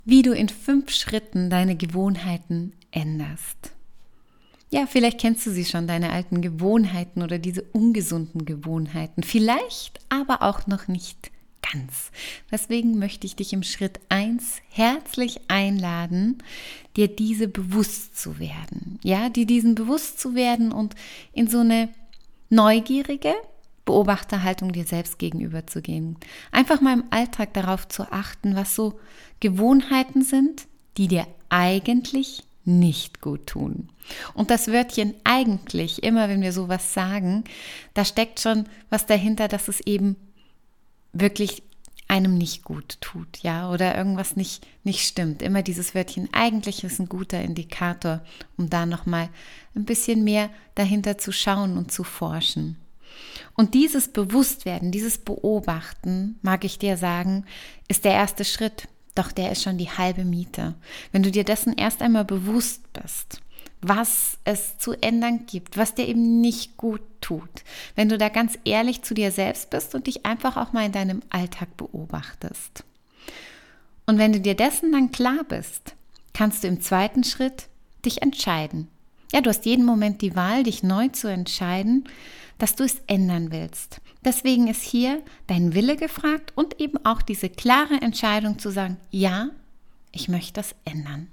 wie du in 5 Schritten deine Gewohnheiten änderst. Ja, vielleicht kennst du sie schon, deine alten Gewohnheiten oder diese ungesunden Gewohnheiten. Vielleicht aber auch noch nicht ganz. Deswegen möchte ich dich im Schritt 1 herzlich einladen, dir diese bewusst zu werden. Ja, dir diesen bewusst zu werden und in so eine neugierige Beobachterhaltung dir selbst gegenüber zu gehen. Einfach mal im Alltag darauf zu achten, was so Gewohnheiten sind, die dir eigentlich nicht gut tun. Und das Wörtchen eigentlich, immer wenn wir sowas sagen, da steckt schon was dahinter, dass es eben wirklich einem nicht gut tut, ja, oder irgendwas nicht stimmt. Immer dieses Wörtchen eigentlich ist ein guter Indikator, um da nochmal ein bisschen mehr dahinter zu schauen und zu forschen. Und dieses Bewusstwerden, dieses Beobachten, mag ich dir sagen, ist der erste Schritt. Doch der ist schon die halbe Miete. Wenn du dir dessen erst einmal bewusst bist, was es zu ändern gibt, was dir eben nicht gut tut. Wenn du da ganz ehrlich zu dir selbst bist und dich einfach auch mal in deinem Alltag beobachtest. Und wenn du dir dessen dann klar bist, kannst du im zweiten Schritt dich entscheiden. Ja, du hast jeden Moment die Wahl, dich neu zu entscheiden, dass du es ändern willst. Deswegen ist hier dein Wille gefragt und eben auch diese klare Entscheidung zu sagen, ja, ich möchte das ändern.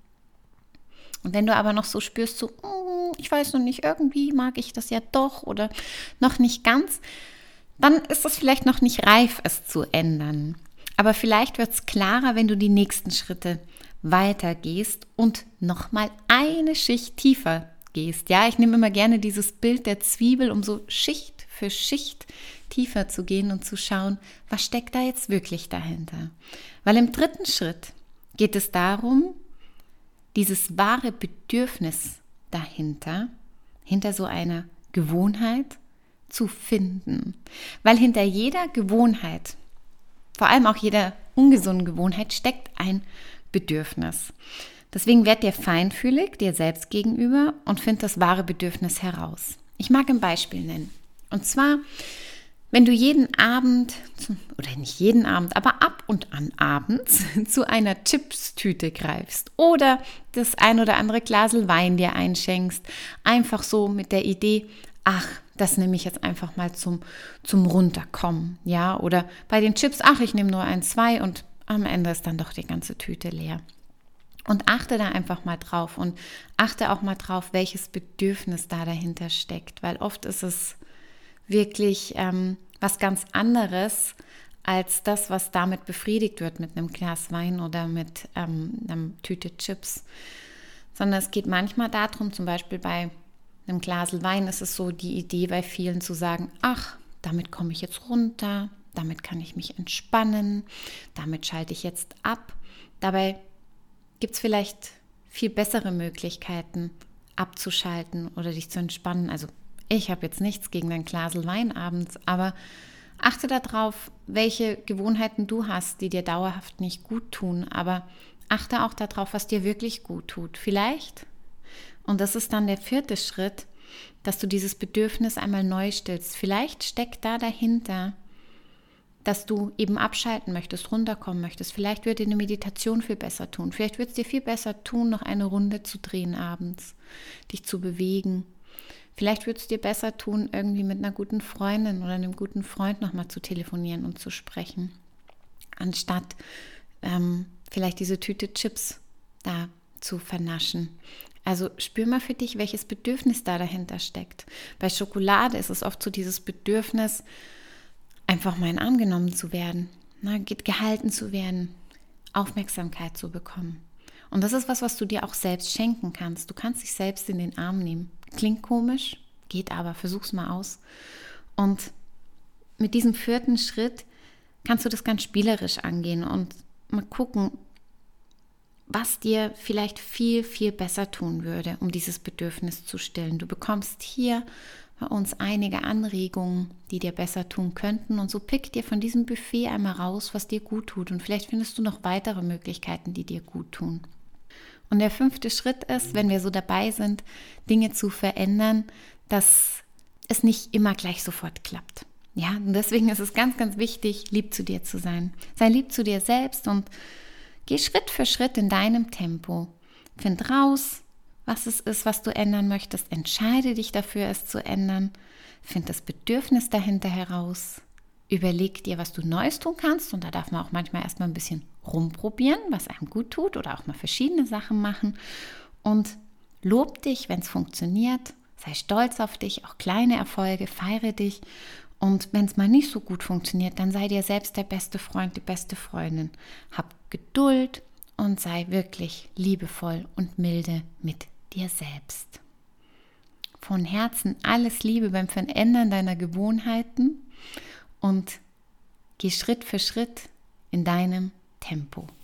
Und wenn du aber noch so spürst, so, ich weiß noch nicht, irgendwie mag ich das ja doch oder noch nicht ganz, dann ist es vielleicht noch nicht reif, es zu ändern. Aber vielleicht wird es klarer, wenn du die nächsten Schritte weitergehst und nochmal eine Schicht tiefer gehst. Ja, ich nehme immer gerne dieses Bild der Zwiebel, um so Schicht für Schicht tiefer zu gehen und zu schauen, was steckt da jetzt wirklich dahinter. Weil im dritten Schritt geht es darum, dieses wahre Bedürfnis dahinter, hinter so einer Gewohnheit zu finden. Weil hinter jeder Gewohnheit, vor allem auch jeder ungesunden Gewohnheit, steckt ein Bedürfnis. Deswegen werd dir feinfühlig, dir selbst gegenüber und find das wahre Bedürfnis heraus. Ich mag ein Beispiel nennen. Und zwar, wenn du jeden Abend, oder nicht jeden Abend, aber ab und an abends zu einer Chipstüte greifst oder das ein oder andere Glasel Wein dir einschenkst, einfach so mit der Idee, ach, das nehme ich jetzt einfach mal zum Runterkommen, ja, oder bei den Chips, ach, ich nehme nur 1, 2 und am Ende ist dann doch die ganze Tüte leer. Und achte da einfach mal drauf und achte auch mal drauf, welches Bedürfnis da dahinter steckt, weil oft ist es wirklich was ganz anderes als das, was damit befriedigt wird mit einem Glas Wein oder mit einer Tüte Chips. Sondern es geht manchmal darum, zum Beispiel bei einem Glas Wein ist es so die Idee bei vielen zu sagen, ach, damit komme ich jetzt runter, damit kann ich mich entspannen, damit schalte ich jetzt ab. Dabei gibt es vielleicht viel bessere Möglichkeiten abzuschalten oder dich zu entspannen. Also ich habe jetzt nichts gegen ein Glas Wein abends, aber achte darauf, welche Gewohnheiten du hast, die dir dauerhaft nicht gut tun, aber achte auch darauf, was dir wirklich gut tut. Vielleicht, und das ist dann der 4. Schritt, dass du dieses Bedürfnis einmal neu stillst. Vielleicht steckt da dahinter, dass du eben abschalten möchtest, runterkommen möchtest. Vielleicht würde dir eine Meditation viel besser tun. Vielleicht würde es dir viel besser tun, noch eine Runde zu drehen abends, dich zu bewegen. Vielleicht würde es dir besser tun, irgendwie mit einer guten Freundin oder einem guten Freund nochmal zu telefonieren und zu sprechen, anstatt vielleicht diese Tüte Chips da zu vernaschen. Also spür mal für dich, welches Bedürfnis da dahinter steckt. Bei Schokolade ist es oft so dieses Bedürfnis, einfach mal in den Arm genommen zu werden, gehalten zu werden, Aufmerksamkeit zu bekommen. Und das ist was du dir auch selbst schenken kannst. Du kannst dich selbst in den Arm nehmen. Klingt komisch, geht aber, versuch's mal aus. Und mit diesem 4. Schritt kannst du das ganz spielerisch angehen und mal gucken, was dir vielleicht viel, viel besser tun würde, um dieses Bedürfnis zu stillen. Du bekommst hier bei uns einige Anregungen, die dir besser tun könnten. Und so pick dir von diesem Buffet einmal raus, was dir gut tut. Und vielleicht findest du noch weitere Möglichkeiten, die dir gut tun. Und der 5. Schritt ist, wenn wir so dabei sind, Dinge zu verändern, dass es nicht immer gleich sofort klappt. Ja, und deswegen ist es ganz, ganz wichtig, lieb zu dir zu sein. Sei lieb zu dir selbst und Geh Schritt für Schritt in deinem Tempo. Find raus, was es ist, was du ändern möchtest. Entscheide dich dafür, es zu ändern. Find das Bedürfnis dahinter heraus. Überleg dir, was du Neues tun kannst. Und da darf man auch manchmal erstmal ein bisschen rumprobieren, was einem gut tut oder auch mal verschiedene Sachen machen. Und lob dich, wenn es funktioniert. Sei stolz auf dich, auch kleine Erfolge, feiere dich. Und wenn es mal nicht so gut funktioniert, dann sei dir selbst der beste Freund, die beste Freundin. Hab Geduld und sei wirklich liebevoll und milde mit dir selbst. Von Herzen alles Liebe beim Verändern deiner Gewohnheiten und geh Schritt für Schritt in deinem Tempo.